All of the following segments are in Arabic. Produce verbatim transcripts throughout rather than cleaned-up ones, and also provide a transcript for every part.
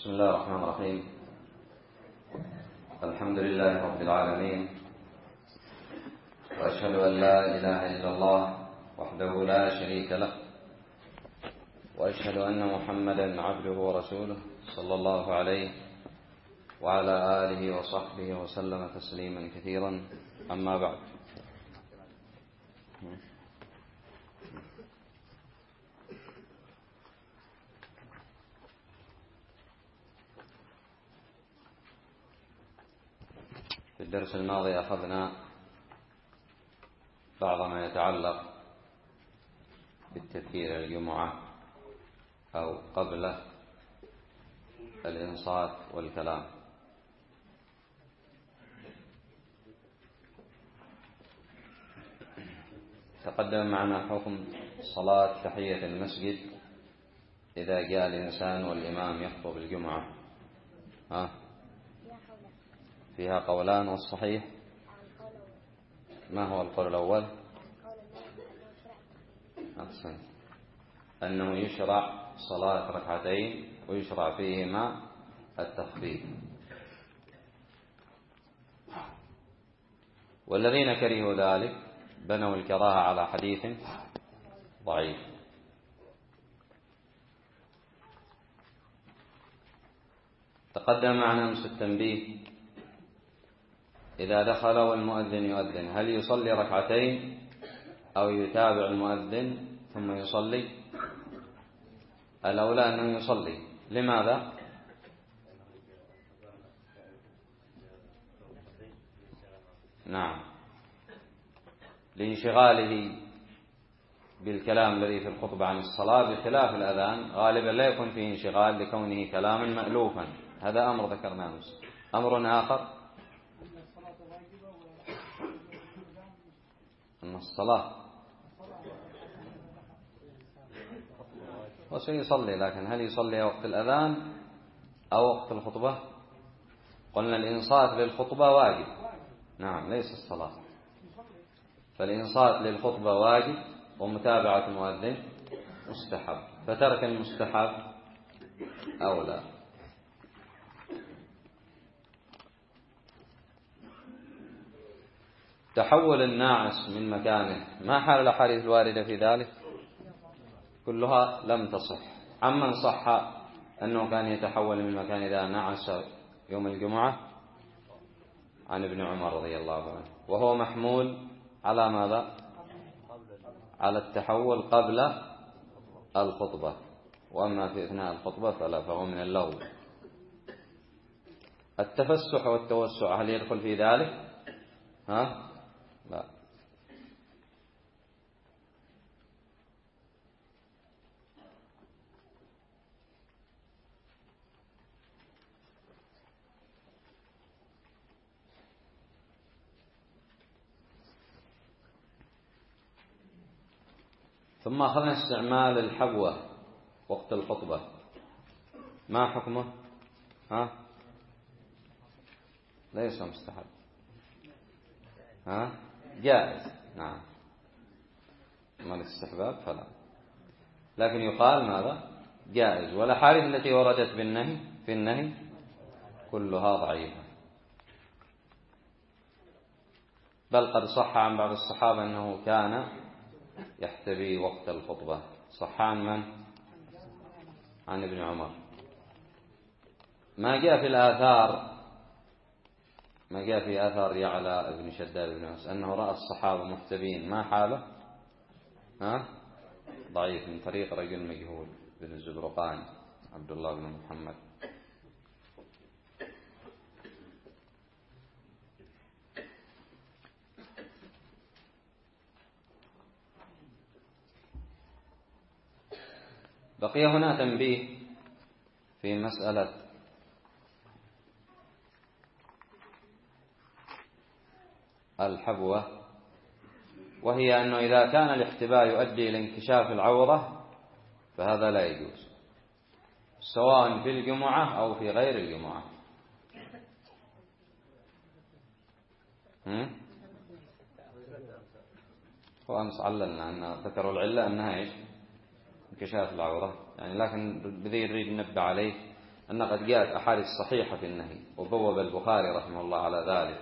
بسم الله الرحمن الرحيم. الحمد لله رب العالمين، وأشهد أن لا إله إلا الله وحده لا شريك له، وأشهد أن محمدا عبده ورسوله صلى الله عليه وعلى آله وصحبه وسلم تسليما كثيرا. أما بعد، في الدرس الماضي أخذنا بعض ما يتعلق بالتذكير الجمعة أو قبل الإنصات والكلام. تقدم معنا حكم صلاة تحية المسجد إذا جاء الإنسان والإمام يخطب الجمعة. ها فيها قولان، والصحيح ما هو القول الأول؟ أحسن، أنه يشرع صلاة ركعتين ويشرع فيهما التخفيف. والذين كرهوا ذلك بنوا الكراهة على حديث ضعيف. تقدم معنا أمس التنبيه: إذا دخل والمؤذن يؤذن هل يصلي ركعتين أو يتابع المؤذن ثم يصلي؟ الأولى أنه يصلي. لماذا؟ نعم، لانشغاله بالكلام الذي في الخطبة عن الصلاة، بخلاف الأذان غالبا لا يكون فيه انشغال لكونه كلاما مألوفا. هذا أمر ذكرناه أمس. أمر آخر أن الصلاة وسيصلي، لكن هل يصلي وقت الأذان أو وقت الخطبة؟ قلنا الإنصات للخطبة واجب، نعم، ليس الصلاة. فالإنصات للخطبة واجب ومتابعة المؤذن مستحب، فترك المستحب أولى. تحول الناعس من مكانه، ما حال الأحاديث الواردة في ذلك؟ كلها لم تصح. عمن صح أنه كان يتحول من مكان إذا نعس يوم الجمعة؟ عن ابن عمر رضي الله عنه، وهو محمول على ماذا؟ على التحول قبل الخطبة، وأما في أثناء الخطبة فلا، فهو من اللغو. التفسح والتوسع هل يدخل في ذلك؟ ها؟ لا. ثم أخذنا استعمال الحبوة وقت الخطبة، ما حكمه؟ ها؟ ليس مستحب، ها؟ جائز، نعم. أما الاستحباب فلا، لكن يقال ماذا؟ جائز. والأحاديث التي وردت بالنهي في النهي كلها ضعيفة، بل قد صح عن بعض الصحابة أنه كان يحتبي وقت الخطبة. صح عن من؟ عن ابن عمر. ما جاء في الآثار، ما جاء في آثار يعلى بن شداد بن أنس أنه رأى الصحابة محتبين، ما حاله؟ ها؟ ضعيف، من طريق رجل مجهول بن الزبرقان عبد الله بن محمد. بقي هنا تنبيه في مسألة الحبوة، وهي أنه إذا كان الاحتباء يؤدي إلى انكشاف العورة فهذا لا يجوز، سواء في الجمعة أو في غير الجمعة. وأمس عللنا أن ذكروا العلة أنها إيش؟ انكشاف العورة يعني، لكن بذي نريد ننبه عليه أن قد جاءت أحاديث صحيحة في النهي، وبوب البخاري رحمه الله على ذلك.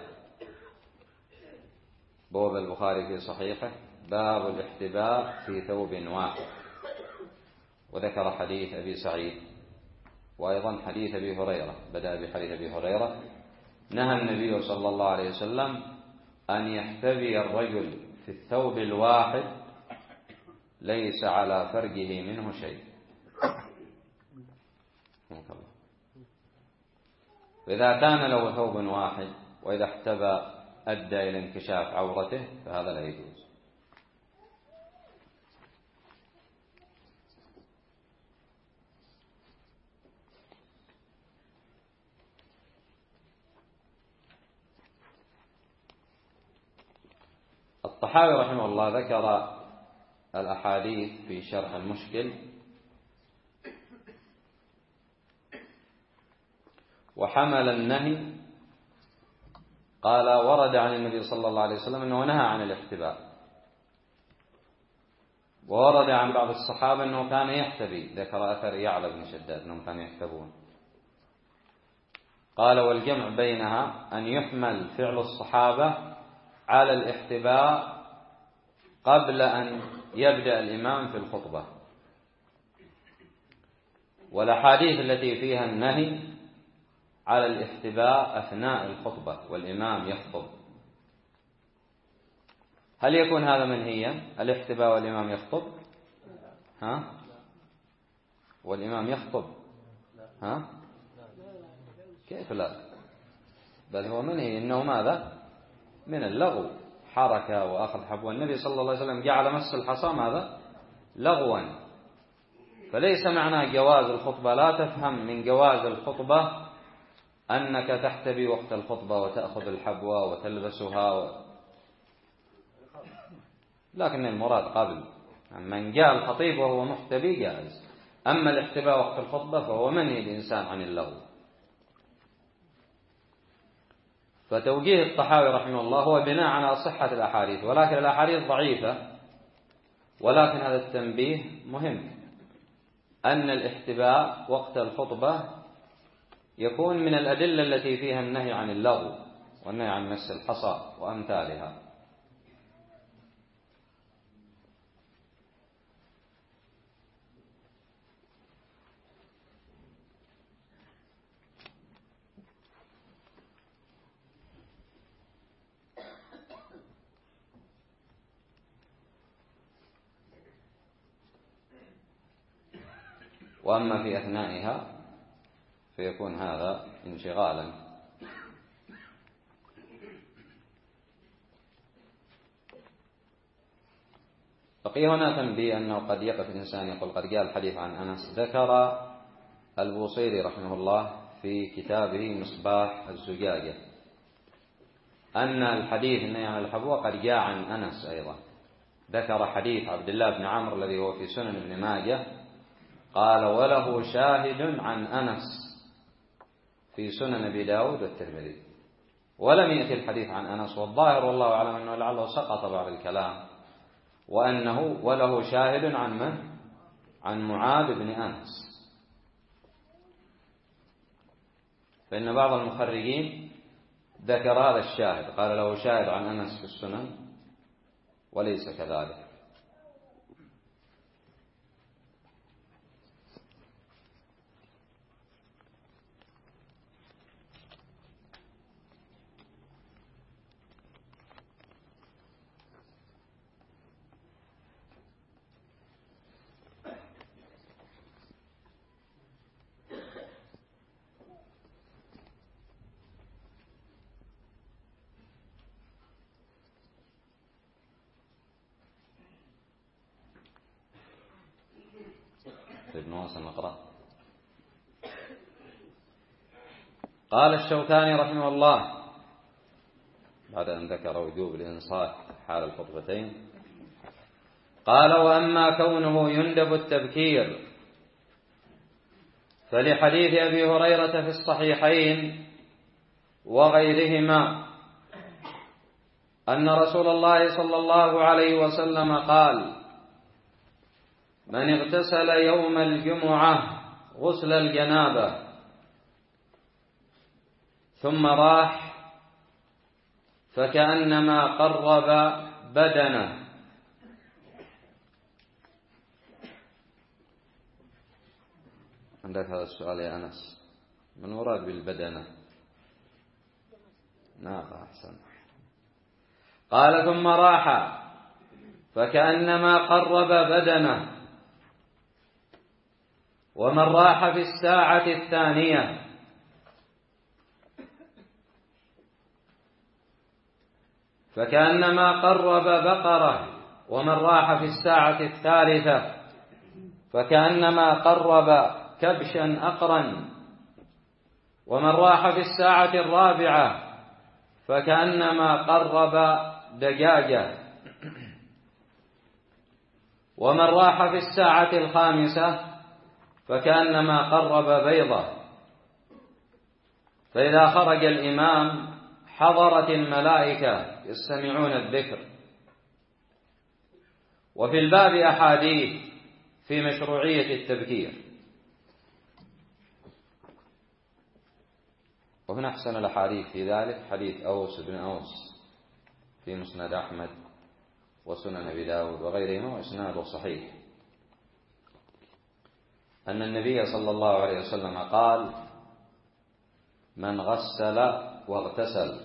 بوب البخاري في صحيحه باب الاحتباء في ثوب واحد، وذكر حديث أبي سعيد، وأيضا حديث أبي هريرة. بدأ بحديث أبي هريرة: نهى النبي صلى الله عليه وسلم أن يحتبي الرجل في الثوب الواحد ليس على فرجه منه شيء. وإذا كان له ثوب واحد وإذا احتبى أدى إلى انكشاف عورته فهذا لا يجوز. الطحاوي رحمه الله ذكر الأحاديث في شرح المشكل، وحمل النهي، قال: ورد عن النبي صلى الله عليه وسلم أنه نهى عن الاحتباء، وورد عن بعض الصحابة أنه كان يحتبي، ذكر أثر يعلى بن شداد أنهم كانوا يحتبون. قال: والجمع بينها أن يحمل فعل الصحابة على الاحتباء قبل أن يبدأ الإمام في الخطبة، والأحاديث التي فيها النهي على الاحتباء أثناء الخطبة والإمام يخطب. هل يكون هذا منهيا، الاحتباء والإمام يخطب؟ ها؟ والإمام يخطب؟ ها؟ كيف لا؟ بل هو منهي، إنه ماذا؟ من اللغو، حركة وأخذ حبوة. النبي صلى الله عليه وسلم جعل مس الحصى ماذا؟ لغوا. فليس معنى جواز الخطبة، لا تفهم من جواز الخطبة أنك تحتبي وقت الخطبة وتأخذ الحبوة وتلبسها و... لكن المراد قبل، من جاء الخطيب وهو محتبي جائز. أما الاحتباء وقت الخطبة فهو منهي الإنسان عن اللغو. فتوجيه الطحاوي رحمه الله هو بناء على صحة الأحاديث، ولكن الأحاديث ضعيفة، ولكن هذا التنبيه مهم، أن الاحتباء وقت الخطبة يكون من الأدلة التي فيها النهي عن اللغو والنهي عن مس الحصى وأمثالها. وأما في أثنائها فيكون هذا انشغالا. بقي هنا تنبيه أنه قد يقف الإنسان يقول قد جاء الحديث عن أنس. ذكر البوصيري رحمه الله في كتابه مصباح الزجاجة أن الحديث النهي عن الحبوة قد جاء عن أنس أيضا. ذكر حديث عبد الله بن عمرو الذي هو في سنن ابن ماجه، قال: وله شاهد عن أنس في سنن أبي داود والترمذي. ولم يأتي الحديث عن أنس، والظاهر والله أعلم أنه لعله سقط بعض الكلام، وأنه وله شاهد عن من؟ عن معاذ بن أنس. فإن بعض المخرجين ذكر هذا الشاهد، قال له شاهد عن أنس في السنن، وليس كذلك. ابن واصل نقرأ. قال الشوكاني رحمه الله بعد أن ذكر وجوب الإنصات حال الخطبتين، قال: وأما كونه يندب التبكير فلحديث أبي هريرة في الصحيحين وغيرهما أن رسول الله صلى الله عليه وسلم قال: من اغتسل يوم الجمعة غسل الجنابة ثم راح فكأنما قرب بدنه. عندك هذا السؤال يا أنس، من مراد بالبدنة؟ نعم أحسن. قال ثم راح فكأنما قرب بدنه. ومن راح في الساعة الثانية فكأنما قرب بقرة. ومن راح في الساعة الثالثة فكأنما قرب كبشا أقرا. ومن راح في الساعة الرابعة فكأنما قرب دجاجة. ومن راح في الساعة الخامسة فكأنما قرب بيضة. فإذا خرج الإمام حضرت الملائكة يستمعون الذكر. وفي الباب أحاديث في مشروعية التبكير. ومن أحسن الأحاديث في ذلك حديث أوس بن أوس في مسند أحمد وسنن أبي داود وغيرهما وإسناده صحيح، أن النبي صلى الله عليه وسلم قال: من غسل واغتسل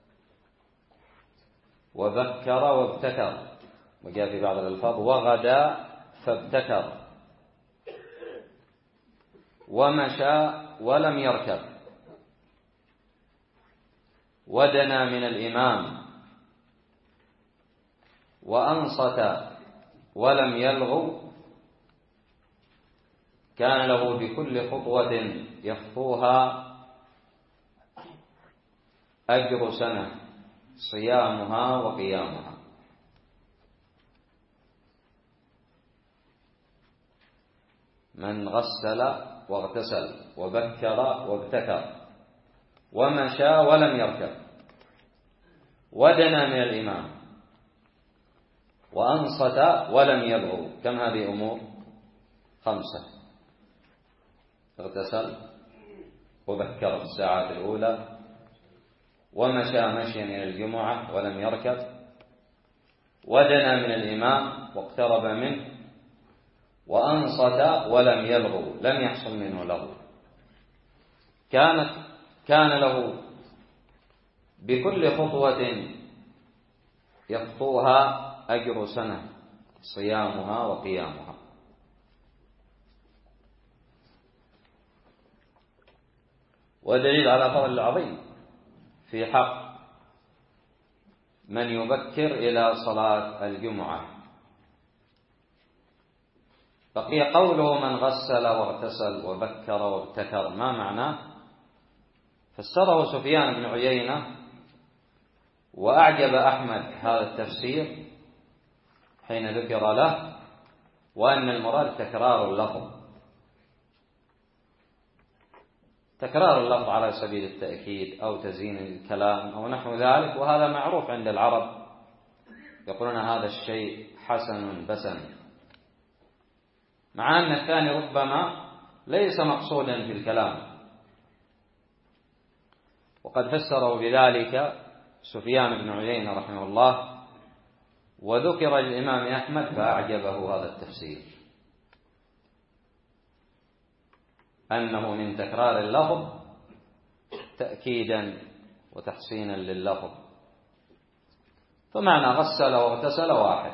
وبكر وابتكر، وجاء في بعض الألفاظ وغدا فابتكر، ومشى ولم يركب، ودنا من الإمام، وأنصت ولم يلغو، كان له بكل خطوة يخطوها أجر سنة صيامها وقيامها. من غسل واغتسل وبكر وابتكر ومشى ولم يركب، ودنا من الإمام، وأنصت ولم يلغو. كم هذه أمور؟ خمسة: اغتسل وبكر في الساعات الأولى، ومشى مشيا إلى الجمعة ولم يركب، ودنا من الإمام واقترب منه، وأنصت ولم يلغو، لم يحصل منه لغو. كانت كان له بكل خطوة يخطوها أجر سنة صيامها وقيامها. ودليل على فضل العظيم في حق من يبكر إلى صلاة الجمعة. بقي قوله من غسل واغتسل وبكر وابتكر، ما معناه؟ فسره سفيان بن عيينة، وأعجب أحمد هذا التفسير حين ذكر له، وأن المراد تكرار اللفظ، تكرار اللفظ على سبيل التأكيد أو تزيين الكلام أو نحو ذلك، وهذا معروف عند العرب، يقولون هذا الشيء حسن بسن، مع أن الثاني ربما ليس مقصودا في الكلام. وقد فسره بذلك سفيان بن عيينة رحمه الله، وذكر للإمام أحمد فأعجبه هذا التفسير، أنه من تكرار اللفظ تأكيدا وتحسينا لللفظ. فمعنى غسل واغتسل واحد: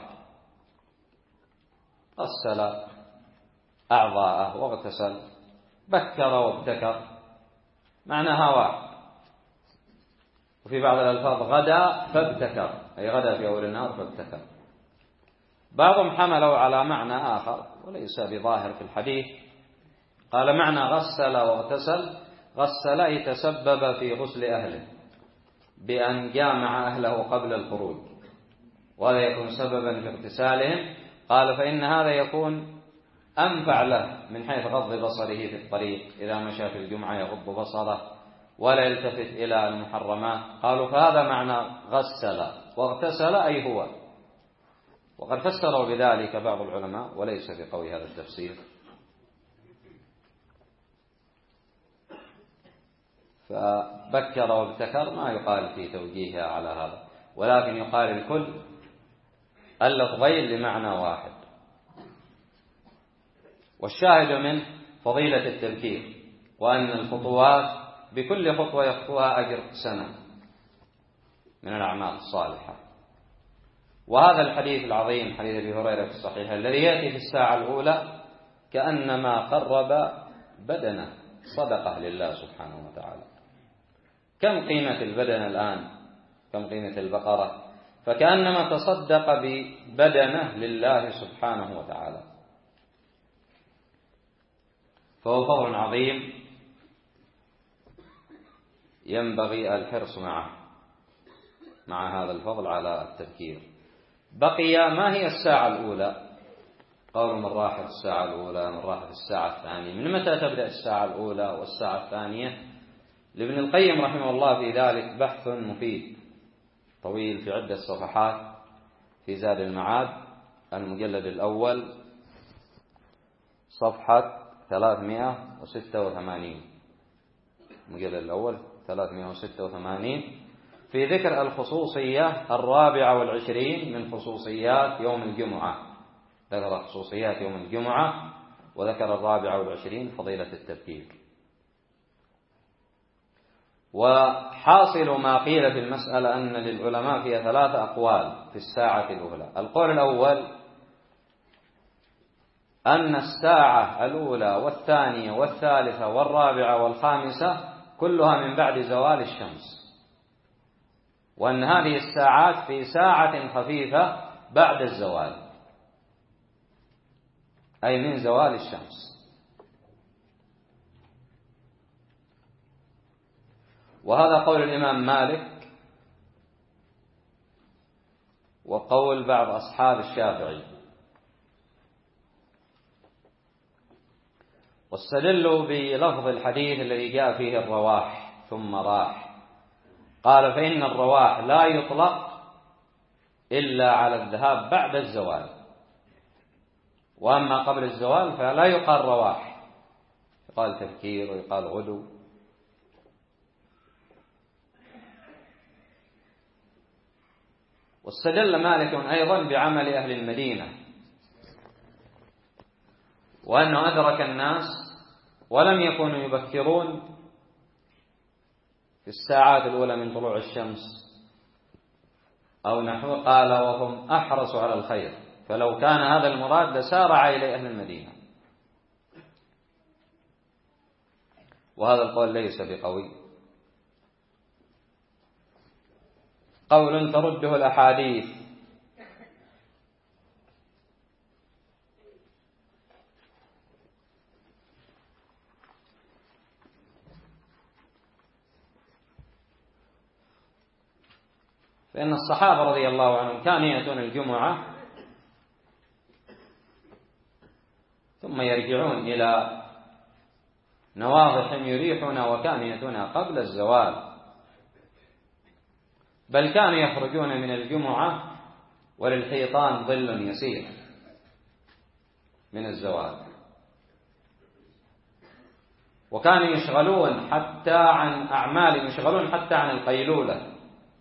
غسل أعضاءه واغتسل، بكر وابتكر، معناها واحد. وفي بعض الألفاظ غدا فابتكر، أي غدا في أول النهار فابتكر. بعضهم حملوا على معنى آخر وليس بظاهر في الحديث، قال معنى غسل واغتسل: غسل أي تسبب في غسل أهله بأن جامع أهله قبل الخروج، وهذا يكون سببا في اغتسالهم. قال فإن هذا يكون أنفع له من حيث غض بصره في الطريق، إذا مشى في الجمعة يغض بصره ولا يلتفت إلى المحرمات. قالوا فهذا معنى غسل واغتسل أي هو. وقد فسروا بذلك بعض العلماء وليس بقوي هذا التفسير. فبكر وابتكر ما يقال في توجيهها على هذا، ولكن يقال الكل اللفظين لمعنى واحد. والشاهد منه فضيلة التذكير، وأن الخطوات بكل خطوة يخطوها أجر سنة من الأعمال الصالحة. وهذا الحديث العظيم حديث أبي هريرة في الصحيح الذي يأتي في الساعة الأولى كأنما قرب بدنه صدقة لله سبحانه وتعالى. كم قيمة البدن الآن؟ كم قيمة البقرة؟ فكأنما تصدق ببدنه لله سبحانه وتعالى، فهو فضل عظيم ينبغي الحرص معه مع هذا الفضل على التذكير. بقي ما هي الساعة الأولى؟ قول من راح في الساعة الأولى، من راح في الساعة الثانية. من متى تبدأ الساعة الأولى والساعة الثانية؟ لابن القيم رحمه الله في ذلك بحث مفيد طويل في عدة صفحات في زاد المعاد المجلد الأول صفحة ثلاثمائة وستة وثمانين، المجلد الأول ثلاثمائة وستة وثمانين، في ذكر الخصوصية الرابعة والعشرين من خصوصيات يوم الجمعة. ذكر خصوصيات يوم الجمعة وذكر الرابعة والعشرين فضيلة التذكير. وحاصل ما قيل في المسألة أن للعلماء فيها ثلاثة أقوال في الساعة الأولى. القول الأول أن الساعة الأولى والثانية والثالثة والرابعة والخامسة كلها من بعد زوال الشمس، وأن هذه الساعات في ساعة خفيفة بعد الزوال، أي من زوال الشمس. وهذا قول الإمام مالك وقول بعض أصحاب الشافعي. واستدلوا بلفظ الحديث الذي جاء فيه الرواح ثم راح، قال فإن الرواح لا يطلق إلا على الذهاب بعد الزوال، وأما قبل الزوال فلا يقال رواح، يقال تفكير ويقال غدو. واستدل مالك أيضا بعمل أهل المدينة، وأنه أدرك الناس ولم يكونوا يبكرون في الساعات الأولى من طلوع الشمس أو نحو، قال وهم أحرص على الخير، فلو كان هذا المراد لسارع إلى أهل المدينة. وهذا القول ليس بقوي، قول ترده الأحاديث. فإن الصحابة رضي الله عنهم كانوا يأتون الجمعة ثم يرجعون إلى نواضحهم يريحون، وكانوا يأتون قبل الزوال، بل كانوا يخرجون من الجمعة وللحيطان ظل يسير من الزوال، وكانوا يشغلون حتى عن أعمال، يشغلون حتى عن القيلولة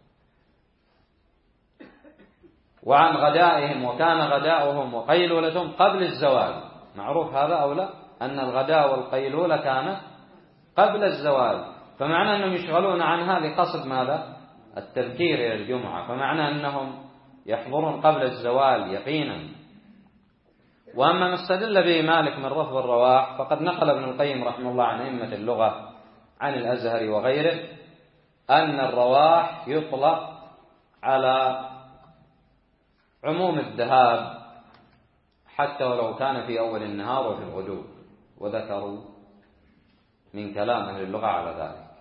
وعن غدائهم، وكان غداؤهم وقيلولتهم قبل الزوال. معروف هذا أو لا؟ أن الغداء والقيلولة كانت قبل الزوال، فمعنى أنهم يشغلون عن هذه قصد ماذا؟ التذكير إلى الجمعة، فمعنى أنهم يحضرون قبل الزوال يقينا. وأما ما استدل به مالك من رفض الرواح فقد نقل ابن القيم رحمه الله عن أئمة اللغة عن الأزهري وغيره أن الرواح يطلق على عموم الذهاب حتى ولو كان في أول النهار وفي الغدو، وذكروا من كلام أهل اللغة على ذلك.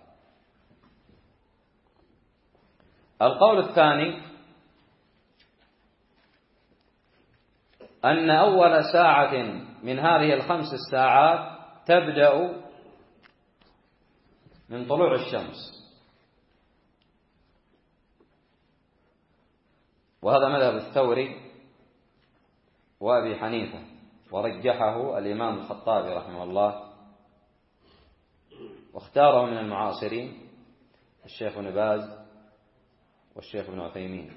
القول الثاني أن أول ساعة من هذه الخمس الساعات تبدأ من طلوع الشمس، وهذا مذهب الثوري وأبي حنيفة، ورجحه الإمام الخطابي رحمه الله واختاره من المعاصرين الشيخ ابن باز والشيخ ابن عثيمين،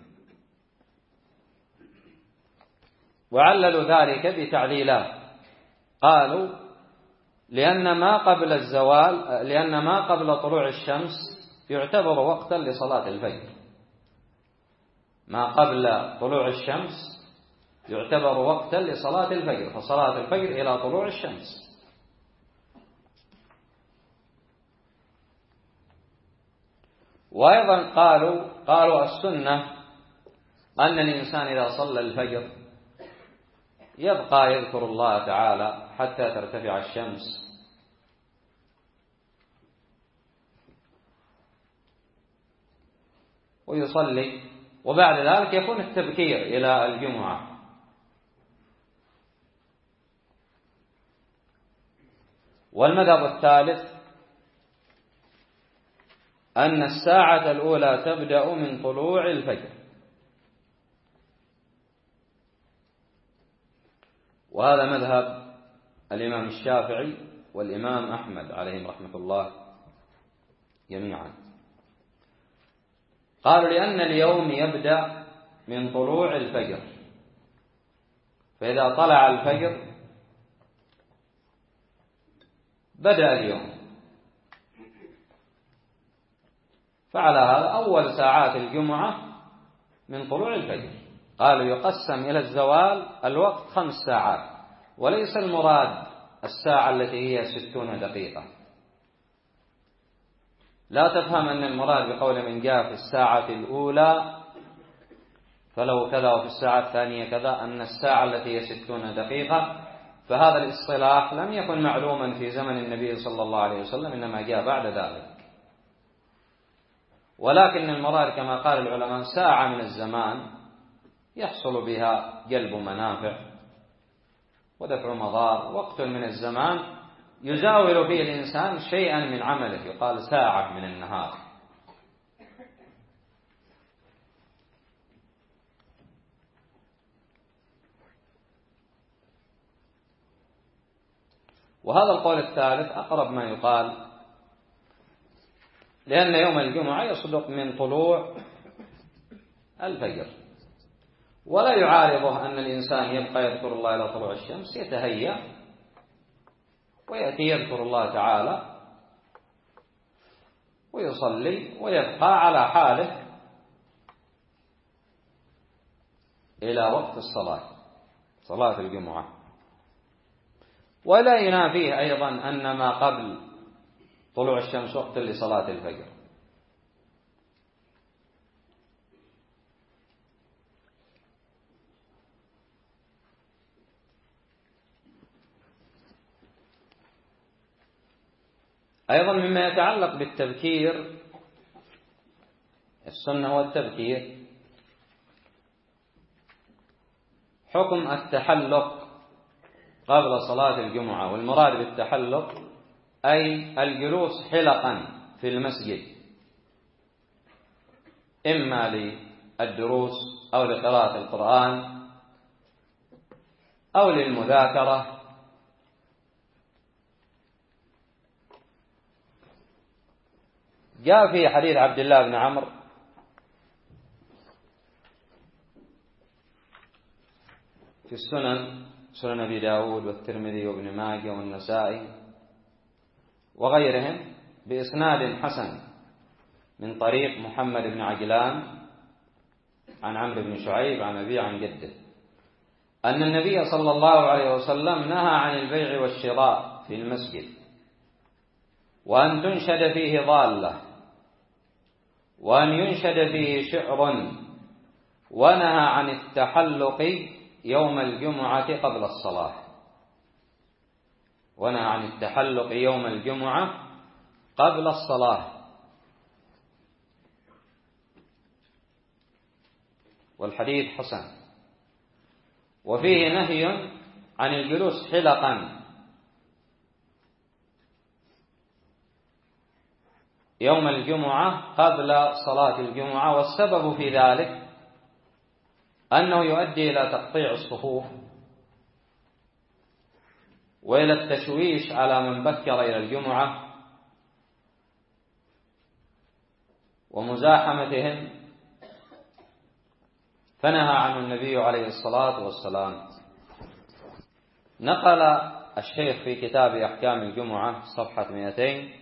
وعللوا ذلك بتعليلات. قالوا لأن ما قبل الزوال لأن ما قبل طلوع الشمس يعتبر وقتا لصلاة الفجر، ما قبل طلوع الشمس يعتبر وقتا لصلاة الفجر، فصلاة الفجر إلى طلوع الشمس. وأيضا قالوا قالوا السنة أن الإنسان إذا صلى الفجر يبقى يذكر الله تعالى حتى ترتفع الشمس، ويصلي، وبعد ذلك يكون التبكير إلى الجمعة. والمذهب الثالث أن الساعة الأولى تبدأ من طلوع الفجر، وهذا مذهب الإمام الشافعي والإمام أحمد عليهم رحمة الله جميعا. قالوا لأن اليوم يبدأ من طلوع الفجر، فإذا طلع الفجر بدأ اليوم. فعلى هذا أول ساعات الجمعة من طلوع الفجر. قالوا يقسم إلى الزوال الوقت خمس ساعات، وليس المراد الساعة التي هي ستون دقيقة. لا تفهم أن المراد بقول من جاء في الساعة الأولى فلو كذا وفي الساعة الثانية كذا أن الساعة التي هي ستون دقيقة، فهذا الاصطلاح لم يكن معلوما في زمن النبي صلى الله عليه وسلم، إنما جاء بعد ذلك. ولكن المراد كما قال العلماء ساعة من الزمان يحصل بها جلب منافع ودفع مضار، وقت من الزمان يزاول فيه الإنسان شيئا من عمله، يقال ساعة من النهار. وهذا القول الثالث أقرب ما يقال، لأن يوم الجمعة يصدق من طلوع الفجر، ولا يعارضه أن الإنسان يبقى يذكر الله إلى طلوع الشمس، يتهيأ ويأتي يذكر الله تعالى ويصلي ويبقى على حاله إلى وقت الصلاة، صلاة الجمعة. ولا ينافيه أيضا أن ما قبل طلوع الشمس وقت لصلاة الفجر. أيضا مما يتعلق بالتبكير، السنة هو التبكير، حكم التحلق قبل صلاة الجمعة. والمراد بالتحلق أي الجلوس حلقا في المسجد، إما للدروس أو لقراءة القرآن أو للمذاكرة. جاء في حديث عبد الله بن عمرو في السنن، سنن أبي داود والترمذي وابن ماجه والنسائي وغيرهم بإسناد حسن من طريق محمد بن عجلان عن عمرو بن شعيب عن أبيه عن جده أن النبي صلى الله عليه وسلم نهى عن البيع والشراء في المسجد، وأن تنشد فيه ضالة، وأن ينشد فيه شعر، ونهى عن التحلق يوم الجمعة قبل الصلاة ونهى عن التحلق يوم الجمعة قبل الصلاة. والحديث حسن. وفيه نهي عن الجلوس حلقا يوم الجمعة قبل صلاة الجمعة، والسبب في ذلك أنه يؤدي إلى تقطيع الصفوف وإلى التشويش على من بكر إلى الجمعة، ومزاحمتهم، فنهى عنه النبي عليه الصلاة والسلام. نقل الشيخ في كتاب أحكام الجمعة صفحة مئتين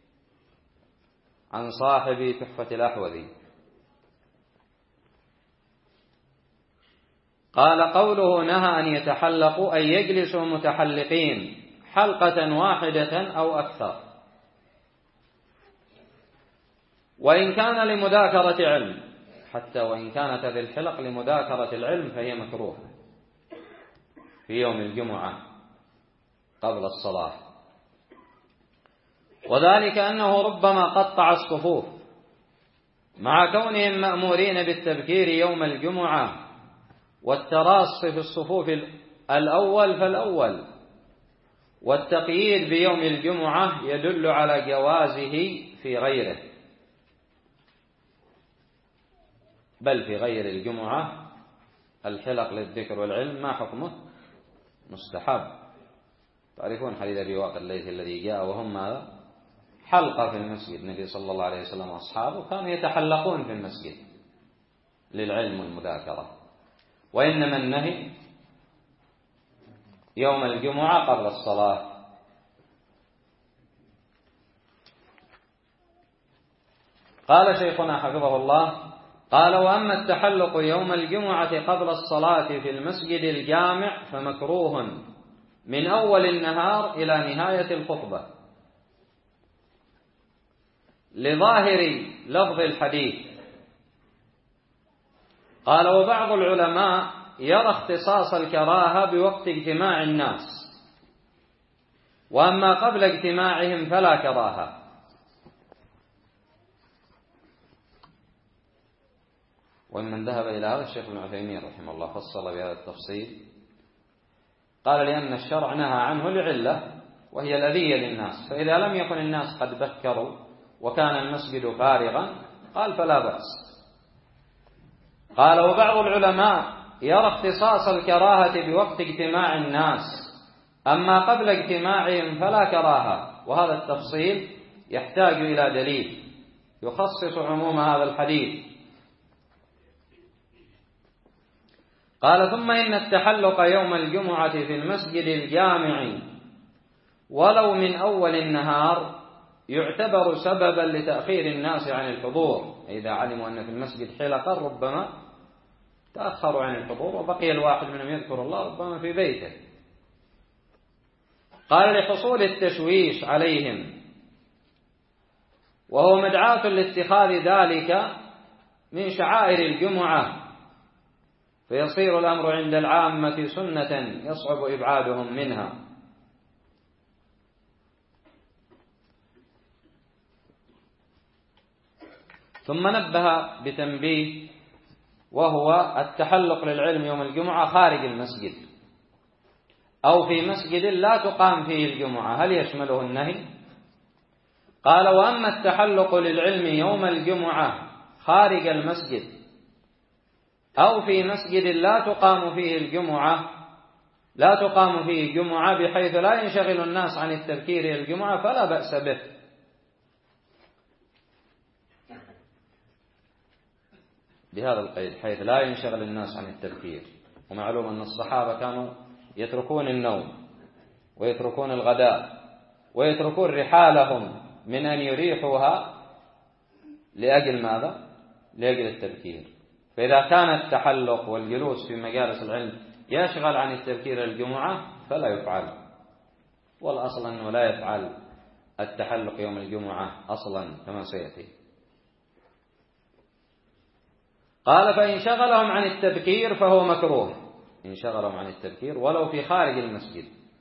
عن صاحب تحفة الأحوذي قال: قوله نهى أن يتحلقوا أي يجلسوا متحلقين حلقة واحدة أو أكثر، وإن كان لمذاكرة علم، حتى وإن كانت هذه الحلق لمذاكرة العلم فهي مكروهة في يوم الجمعة قبل الصلاة، وذلك أنه ربما قطع الصفوف مع كونهم مأمورين بالتبكير يوم الجمعة والتراص في الصفوف الأول فالأول، والتقييد بيوم الجمعة يدل على جوازه في غيره، بل في غير الجمعة الحلق للذكر والعلم ما حكمه مستحب. تعرفون حديث أبي واقد الليثي الذي جاء وهم ماذا؟ حلقة في المسجد، النبي صلى الله عليه وسلم وأصحابه كانوا يتحلقون في المسجد للعلم والمذاكرة، وإنما النهي يوم الجمعة قبل الصلاة. قال شيخنا حفظه الله: قال: وأما التحلق يوم الجمعة قبل الصلاة في المسجد الجامع فمكروه من أول النهار إلى نهاية الخطبة، لظاهر لفظ الحديث. قال: وبعض العلماء يرى اختصاص الكراهة بوقت اجتماع الناس، وأما قبل اجتماعهم فلا كراهة. ومن ذهب إلى هذا الشيخ ابن عثيمين رحمه الله، فصل بهذا التفصيل، قال: لأن الشرع نهى عنه لعلة وهي الأذية للناس، فإذا لم يكن الناس قد بكروا وكان المسجد فارغا قال فلا بأس. قال: وبعض العلماء يرى اختصاص الكراهة بوقت اجتماع الناس، أما قبل اجتماعهم فلا كراهة، وهذا التفصيل يحتاج إلى دليل يخصص عموم هذا الحديث. قال: ثم إن التحلق يوم الجمعة في المسجد الجامع ولو من أول النهار يعتبر سببا لتأخير الناس عن الحضور، إذا علموا أن في المسجد حلقا ربما تأخروا عن الحضور وبقي الواحد منهم يذكر الله ربما في بيته. قال: لحصول التشويش عليهم، وهو مدعاة لاتخاذ ذلك من شعائر الجمعة، فيصير الأمر عند العامة سنة يصعب إبعادهم منها. ثم نبه بتنبيه، وهو التحلق للعلم يوم الجمعة خارج المسجد أو في مسجد لا تقام فيه الجمعة، هل يشمله النهي؟ قال: وأما التحلق للعلم يوم الجمعة خارج المسجد أو في مسجد لا تقام فيه الجمعة لا تقام فيه الجمعة بحيث لا ينشغل الناس عن التذكير إلى الجمعة فلا بأس به. بهذا القيد، حيث لا ينشغل الناس عن التذكير. ومعلوم أن الصحابة كانوا يتركون النوم ويتركون الغداء ويتركون رحالهم من أن يريحوها لأجل ماذا؟ لأجل التذكير. فإذا كان التحلق والجلوس في مجالس العلم يشغل عن التذكير الجمعة فلا يفعل، والأصل أنه لا يفعل التحلق يوم الجمعة أصلا كما سيأتي. قال: فإن شغلهم عن التذكير فهو مكروه، إن شغلهم عن التذكير ولو في خارج المسجد.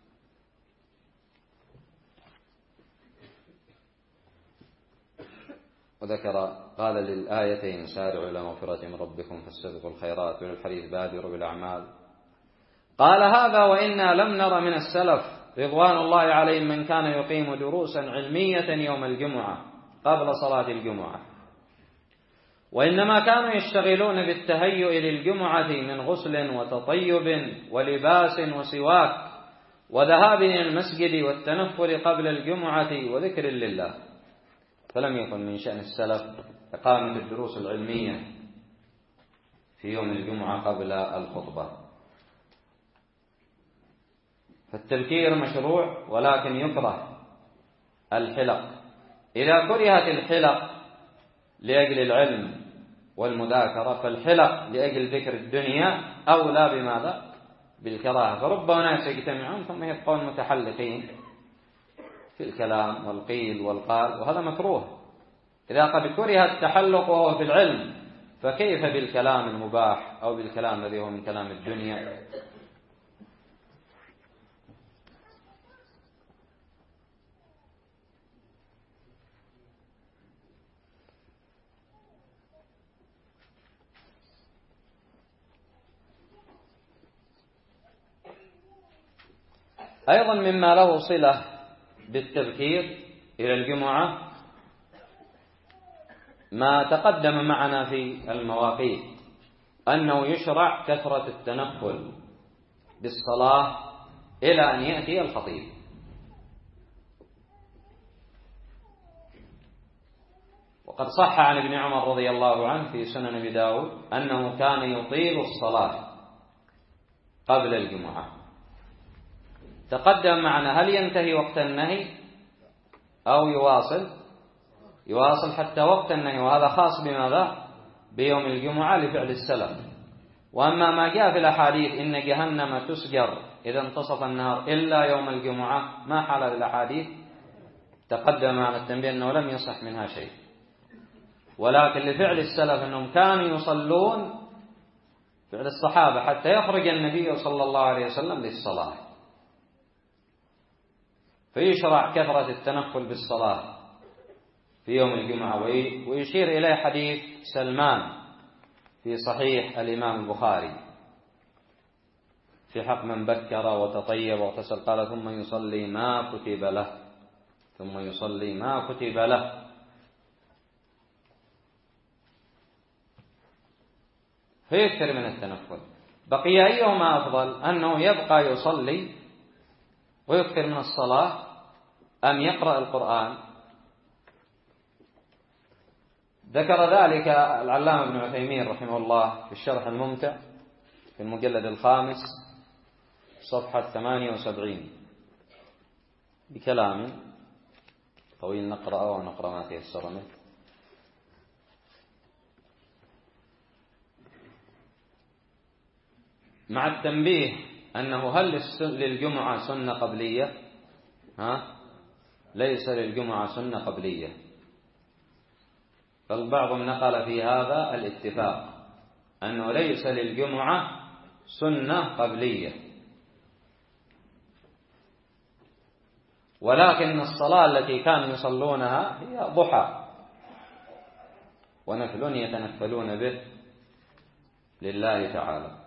وذكر قال للآيتين: سارعوا إلى مغفرة من ربكم فاستبقوا الخيرات، وللحديث بادروا بالأعمال. قال: هذا وإنا لم نر من السلف رضوان الله عليهم من كان يقيم دروسا علمية يوم الجمعة قبل صلاة الجمعة، وإنما كانوا يشتغلون بالتهيؤ للجمعة من غسل وتطيب ولباس وسواك وذهاب إلى المسجد والتنفل قبل الجمعة وذكر لله. فلم يكن من شأن السلف إقامة الدروس العلمية في يوم الجمعة قبل الخطبة. فالتبكير مشروع، ولكن يكره الحلق. إذا كرهت الحلق لأجل العلم والمذاكرة، فالحلق لأجل ذكر الدنيا أولى بماذا؟ بالكراهة. فرب ناس يجتمعون ثم يبقون متحلقين في الكلام والقيل والقال، وهذا مكروه. إذا قد كره التحلق وهو في العلم، فكيف بالكلام المباح أو بالكلام الذي هو من كلام الدنيا؟ أيضا مما له صلة بالتبكير إلى الجمعة ما تقدم معنا في المواقيت، أنه يشرع كثرة التنقل بالصلاة إلى أن يأتي الخطيب. وقد صح عن ابن عمر رضي الله عنه في سنن أبي داود أنه كان يطيل الصلاة قبل الجمعة. تقدم معنا هل ينتهي وقت النهي أو يواصل؟ يواصل حتى وقت النهي، وهذا خاص بماذا؟ بيوم الجمعة لفعل السلف. وأما ما جاء في الأحاديث إن جهنم تسجر إذا انتصف النهار إلا يوم الجمعة، ما حال الأحاديث؟ تقدم معنا التنبيه أنه لم يصح منها شيء، ولكن لفعل السلف أنهم كانوا يصلون، فعل الصحابة، حتى يخرج النبي صلى الله عليه وسلم للصلاة. فيشرع كثرة التنقل بالصلاة في يوم الجمعة. ويشير إليه حديث سلمان في صحيح الإمام البخاري في حق من بكر وتطيب واغتسل، قال ثم يصلي ما كتب له، ثم يصلي ما كتب له. فيكثر من التنقل. بقي أيهما أفضل؟ أنه يبقى يصلي ويكثر من الصلاة، أم يقرأ القرآن؟ ذكر ذلك العلامة ابن عثيمين رحمه الله في الشرح الممتع في المجلد الخامس صفحة ثمانية وسبعين بكلام طويل نقرأه ونقرأ ما تيسر منه. مع التنبيه أنه هل للجمعة سنة قبلية؟ ها؟ ليس للجمعة سنة قبلية، فالبعض نقل في هذا الاتفاق أنه ليس للجمعة سنة قبلية، ولكن الصلاة التي كانوا يصلونها هي ضحى ونفل يتنفلون به لله تعالى.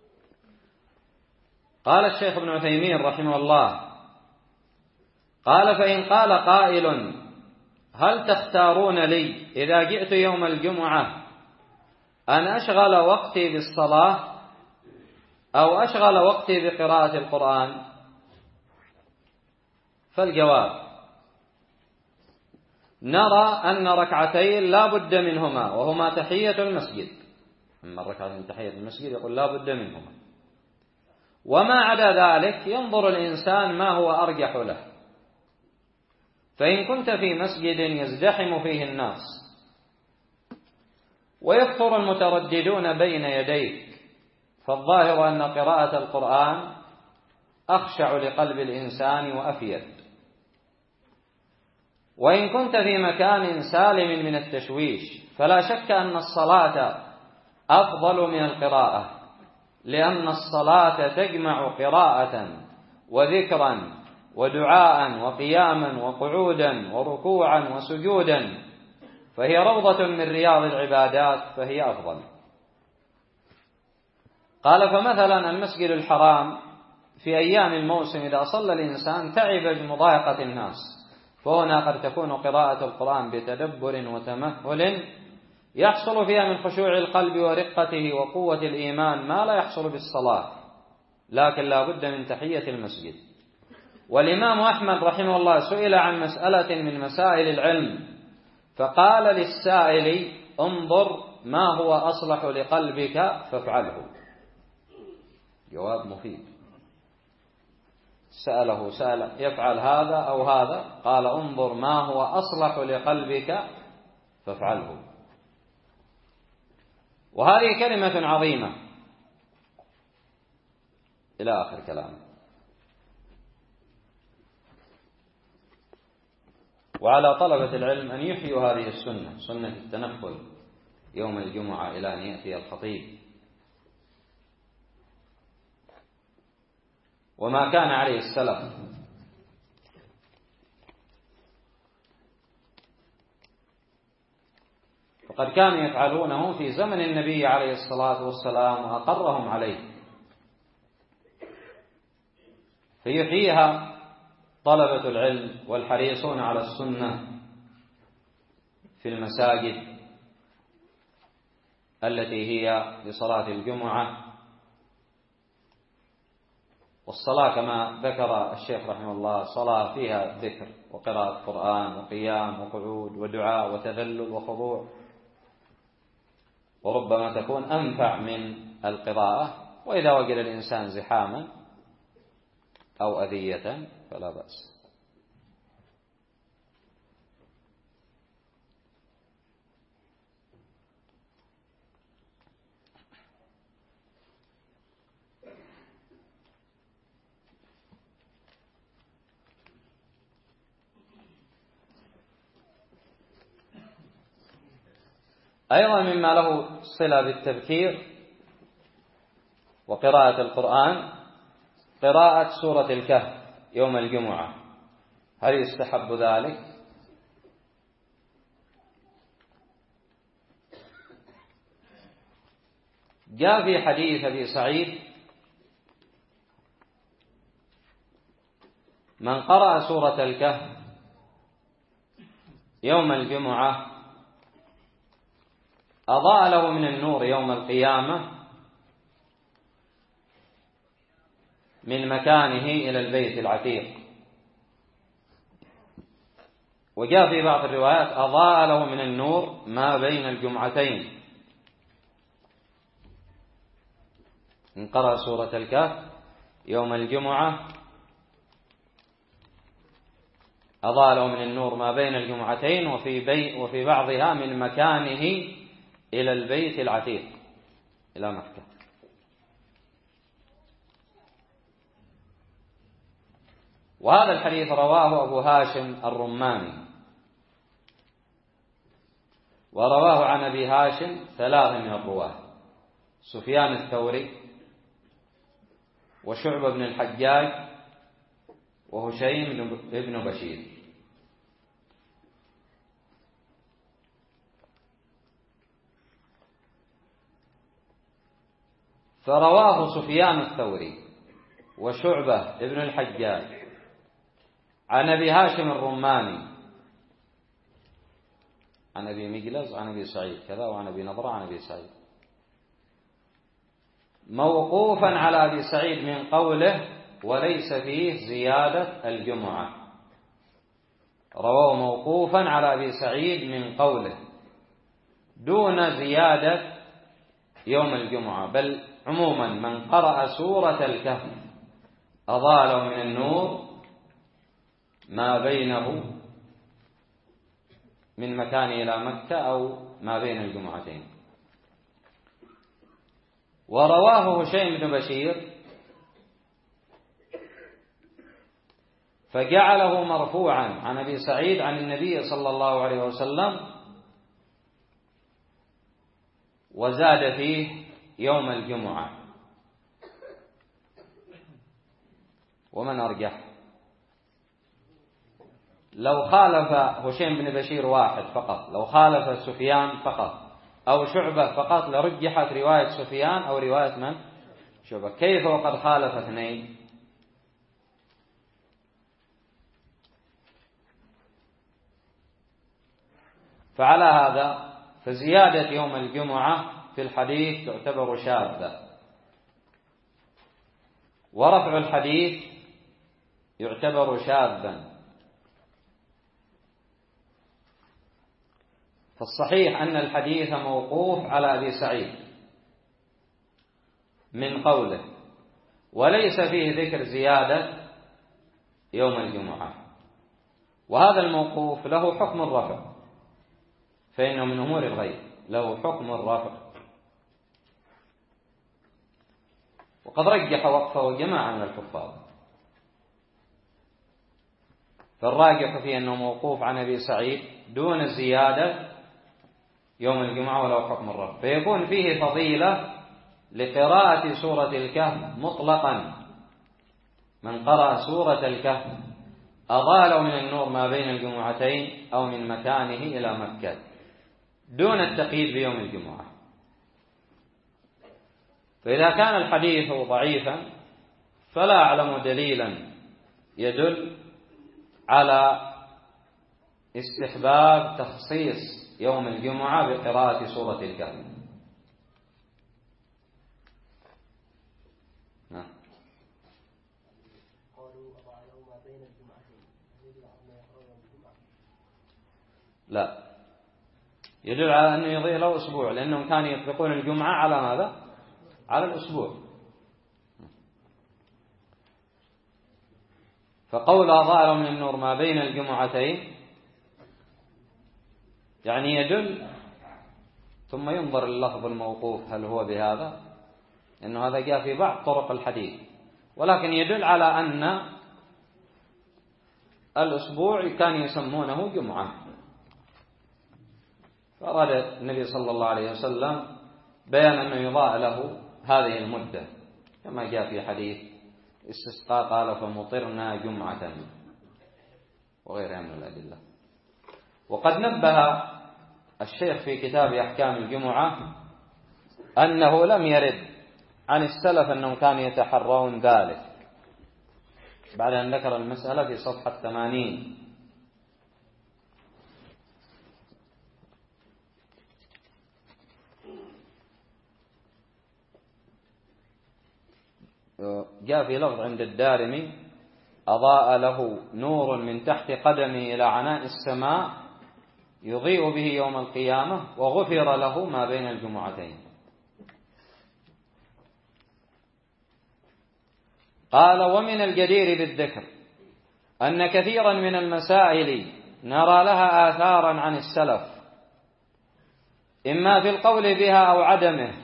قال الشيخ ابن عثيمين رحمه الله: قال فإن قال قائل: هل تختارون لي إذا جئت يوم الجمعة أن أشغل وقتي بالصلاة أو أشغل وقتي بقراءة القرآن؟ فالجواب: نرى أن ركعتين لا بد منهما، وهما تحية المسجد. أما الركعتين تحية المسجد يقول لا بد منهما، وما عدا ذلك ينظر الإنسان ما هو أرجح له. فإن كنت في مسجد يزدحم فيه الناس ويكثر المترددون بين يديك، فالظاهر أن قراءة القرآن أخشع لقلب الإنسان وأفيد. وإن كنت في مكان سالم من التشويش، فلا شك أن الصلاة أفضل من القراءة، لأن الصلاة تجمع قراءة وذكرا ودعاء وقياما وقعودا وركوعا وسجودا، فهي روضة من رياض العبادات، فهي أفضل. قال: فمثلا المسجد الحرام في أيام الموسم إذا صلى الإنسان تعب بمضايقة الناس، فهنا قد تكون قراءة القرآن بتدبر وتمهل يحصل فيها من خشوع القلب ورقته وقوة الإيمان ما لا يحصل بالصلاة، لكن لا بد من تحية المسجد. والإمام أحمد رحمه الله سئل عن مسألة من مسائل العلم، فقال للسائل انظر ما هو أصلح لقلبك فافعله. جواب مفيد. سأله سأل يفعل هذا أو هذا، قال انظر ما هو أصلح لقلبك فافعله. وهذه كلمة عظيمة إلى آخر كلامه. وعلى طلبة العلم أن يحيوا هذه السنة، سنة التنفل يوم الجمعة إلى أن يأتي الخطيب، وما كان عليه السلف. فقد كانوا يفعلونه في زمن النبي عليه الصلاة والسلام وأقرهم عليه، فيحييها طلبة العلم والحريصون على السنة في المساجد التي هي لصلاة الجمعة. والصلاة كما ذكر الشيخ رحمه الله صلاة فيها ذكر وقراءة قرآن وقيام وقعود ودعاء وتذلل وخضوع، وربما تكون أنفع من القراءة. وإذا وجد الإنسان زحاما أو أذية فلا بأس. أيضا مما له صلة بالتذكير وقراءة القرآن قراءة سورة الكهف يوم الجمعة. هل يستحب ذلك؟ جاء في حديث أبي سعيد من قرأ سورة الكهف يوم الجمعة أضاء له من النور يوم القيامة من مكانه إلى البيت العتيق. وجاء في بعض الروايات أضاء له من النور ما بين الجمعتين. إن قرأ سورة الكهف يوم الجمعة أضاء له من النور ما بين الجمعتين، وفي, بي وفي بعضها من مكانه إلى البيت العتيق إلى مكة. وهذا الحديث رواه أبو هاشم الرماني، ورواه عن أبي هاشم ثلاثة من الرواة: سفيان الثوري وشعبة بن الحجاج وهشيم بن بشير. فرواه سفيان الثوري وشعبة بن الحجاج عن أبي هاشم الرماني عن أبي مجلز عن أبي سعيد كذا، وعن أبي نضرة عن أبي سعيد موقوفا على أبي سعيد من قوله وليس فيه زيادة الجمعة. رواه موقوفا على أبي سعيد من قوله دون زيادة يوم الجمعة، بل عموما من قرأ سورة الكهف أضاء له من النور ما بينه من مكان إلى مكة أو ما بين الجمعتين. ورواه هشيم بن بشير فجعله مرفوعا عن أبي سعيد عن النبي صلى الله عليه وسلم، وزاد فيه يوم الجمعة. ومن أرجح؟ لو خالف هشيم بن بشير واحد فقط، لو خالف سفيان فقط أو شعبة فقط لرجحت رواية سفيان أو رواية من؟ شعبة. كيف وقد خالف اثنين؟ فعلى هذا فزيادة يوم الجمعة في الحديث تعتبر شاذة، ورفع الحديث يعتبر شاذا. فالصحيح أن الحديث موقوف على أبي سعيد من قوله، وليس فيه ذكر زيادة يوم الجمعة، وهذا الموقوف له حكم الرفع، فإنه من أمور الغيب، له حكم الرفع. وقد رجح وقفه جماعة من الحفاظ، فالراجح فيه أنه موقوف عن أبي سعيد دون زيادة يوم الجمعة وله حكم الرفع، فيكون فيه فضيلة لقراءة سورة الكهف مطلقا. من قرأ سورة الكهف أضاله من النور ما بين الجمعتين أو من مكانه إلى مكة دون التقييد بيوم الجمعة. فإذا كان الحديث ضعيفا فلا أعلم دليلا يدل على استحباب تخصيص يوم الجمعة بقراءة سورة الكهف. نعم. لا، يدل على أنه يضيع له أسبوع، لأنهم كانوا يطلقون الجمعة على ماذا؟ على الأسبوع. فقول أضاء من النور ما بين الجمعتين يعني يدل، ثم ينظر اللفظ الموقوف هل هو بهذا، إنه هذا جاء في بعض طرق الحديث، ولكن يدل على أن الأسبوع كان يسمونه جمعة. فأراد النبي صلى الله عليه وسلم بيان أنه يضاء له هذه المدة، كما جاء في حديث استسقاء قال فمطرنا جمعة وغيرها من الأدلة. وقد نبه الشيخ في كتاب أحكام الجمعة أنه لم يرد عن السلف أنهم كانوا يتحرون ذلك، بعد أن ذكر المسألة في صفحة ثمانين. جاء في لفظ عند الدارمي أضاء له نور من تحت قدمه إلى عناء السماء يضيء به يوم القيامة وغفر له ما بين الجمعتين. قال ومن الجدير بالذكر أن كثيرا من المسائل نرى لها آثارا عن السلف، إما في القول بها أو عدمه،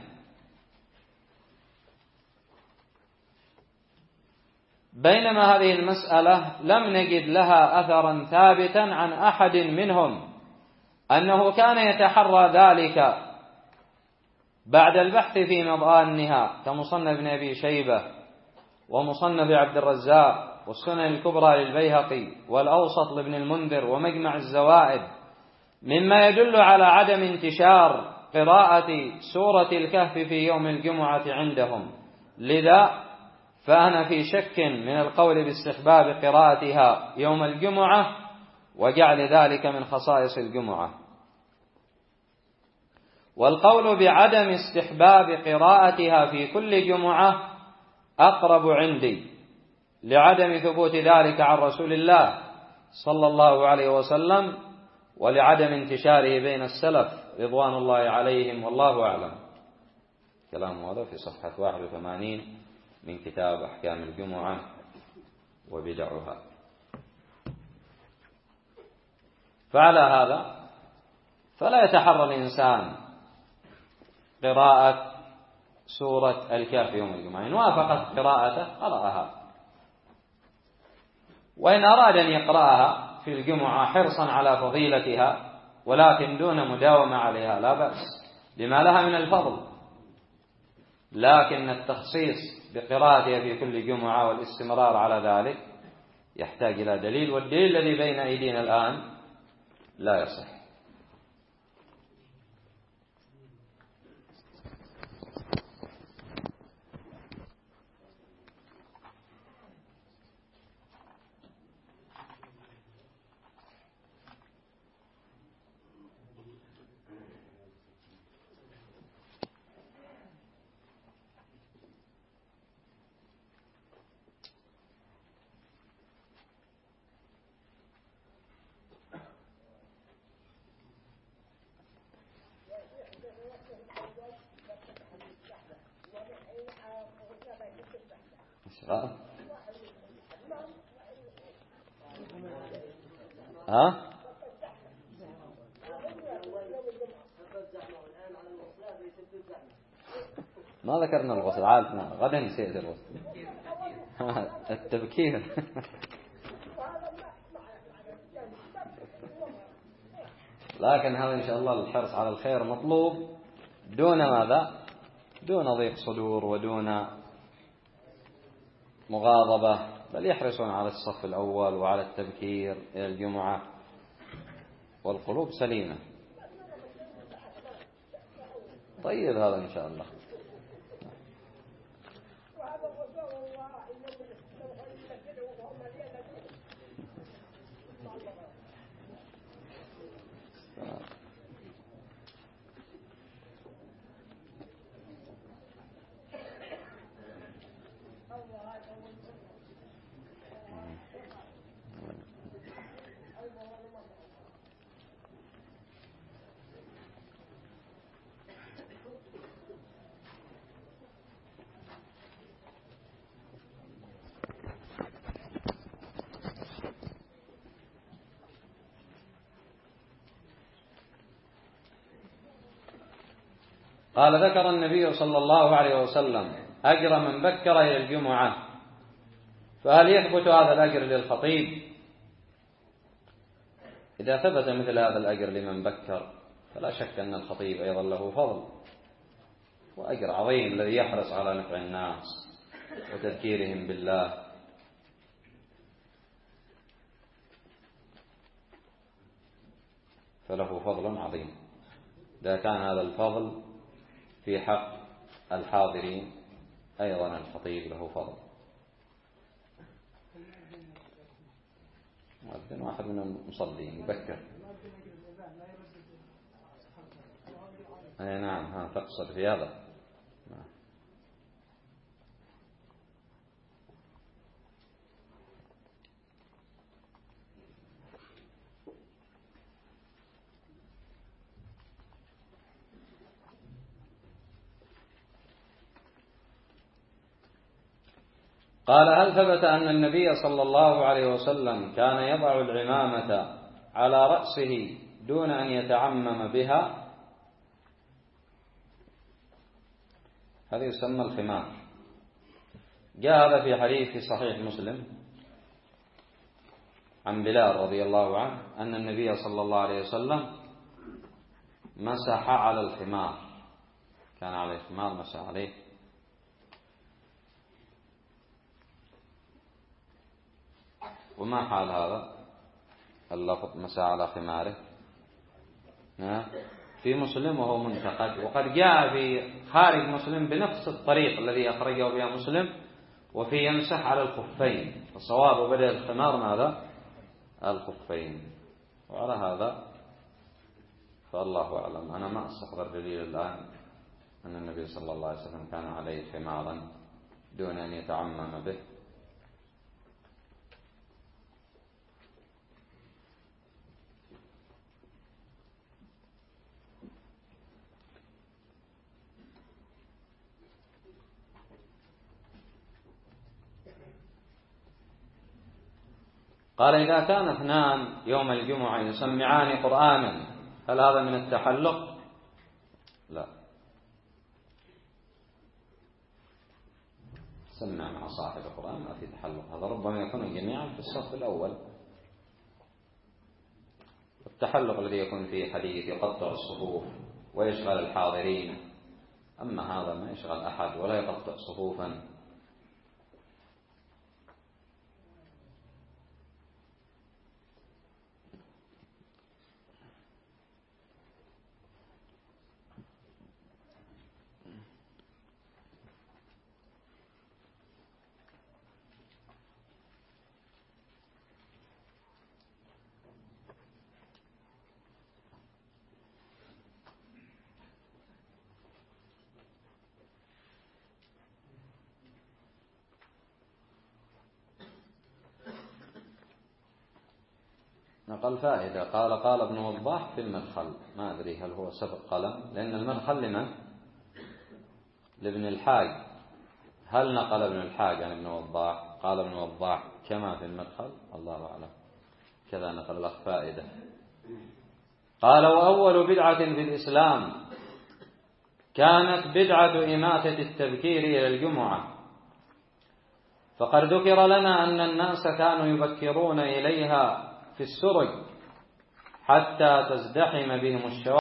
بينما هذه المسألة لم نجد لها أثرا ثابتا عن أحد منهم أنه كان يتحرى ذلك بعد البحث في مظانها كمصنف ابن أبي شيبة ومصنف عبد الرزاق والسنن الكبرى للبيهقي والأوسط لابن المنذر ومجمع الزوائد، مما يدل على عدم انتشار قراءة سورة الكهف في يوم الجمعة عندهم. لذا فأنا في شك من القول باستحباب قراءتها يوم الجمعة وجعل ذلك من خصائص الجمعة. والقول بعدم استحباب قراءتها في كل جمعة أقرب عندي، لعدم ثبوت ذلك عن رسول الله صلى الله عليه وسلم ولعدم انتشاره بين السلف رضوان الله عليهم، والله أعلم. كلام هذا في صفحة واحد وثمانين من كتاب أحكام الجمعة وبدعها. فعلى هذا فلا يتحرى الإنسان قراءة سورة الكهف يوم الجمعة، إن وافقت قراءته قرأها، وإن أراد أن يقرأها في الجمعة حرصا على فضيلتها ولكن دون مداومة عليها لا بأس لما لها من الفضل، لكن التخصيص بقراءتها في كل جمعة والاستمرار على ذلك يحتاج إلى دليل، والدليل الذي بين أيدينا الآن لا يصح. ها؟ ما ذكرنا الغسل، عارفنا غدا نسيت الغسل. التبكير. لكن هذا إن شاء الله الحرص على الخير مطلوب دون ماذا؟ دون ضيق صدور ودون مغاضبة، بل يحرصون على الصف الأول وعلى التبكير إلى الجمعة والقلوب سليمة. طيب هذا إن شاء الله. قال ذكر النبي صلى الله عليه وسلم أجر من بكر إلى الجمعة، فهل يثبت هذا الأجر للخطيب؟ إذا ثبت مثل هذا الأجر لمن بكر فلا شك أن الخطيب أيضا له فضل وأجر عظيم الذي يحرص على نفع الناس وتذكيرهم بالله. فله فضل عظيم. إذا كان هذا الفضل في حق الحاضرين أيضا الخطيب له فضل. مؤذن واحد من المصلين يبكر. أي نعم، ها تقصد في هذا. قال هل ثبت أن النبي صلى الله عليه وسلم كان يضع العمامة على رأسه دون أن يتعمم بها؟ هذا يسمى الخمار. جاء هذا في حديث في صحيح مسلم عن بلال رضي الله عنه أن النبي صلى الله عليه وسلم مسح على الخمار، كان عليه خمار مسح عليه. وما حال هذا اللفظ مسح على خماره؟ في مسلم وهو منتقد، وقد جاء في خارج مسلم بنفس الطريق الذي أخرجه بها مسلم وفي يمسح على الخفين. الصواب بدل الخمار ماذا؟ الخفين. وعلى هذا فالله أعلم. أنا ما أستحضر دليل الآن أن النبي صلى الله عليه وسلم كان عليه خمارا دون أن يتعمم به. قال إذا كان اثنان يوم الجمعة يسمعان قرآنا هل هذا من التحلق؟ لا، سمع مع صاحب القرآن ما في تحلق، هذا ربما يكون جميعا في الصف الأول. التحلق الذي يكون فيه حديث يقطع الصفوف ويشغل الحاضرين، أما هذا ما يشغل أحد ولا يقطع صفوفا. نقل فائدة. قال قال ابن وضاح في المدخل، ما أدري هل هو سبق قلم، لأن المدخل لمن؟ لابن الحاج. هل نقل ابن الحاج عن ابن وضاح؟ قال ابن وضاح كما في المدخل، الله أعلم. كذا نقل الأخ فائدة. قال وأول بدعة في الإسلام كانت بدعة إماتة التبكير إلى الجمعة، فقد ذكر لنا أن الناس كانوا يبكرون إليها في السرج حتى تزدحم بهم الشوارع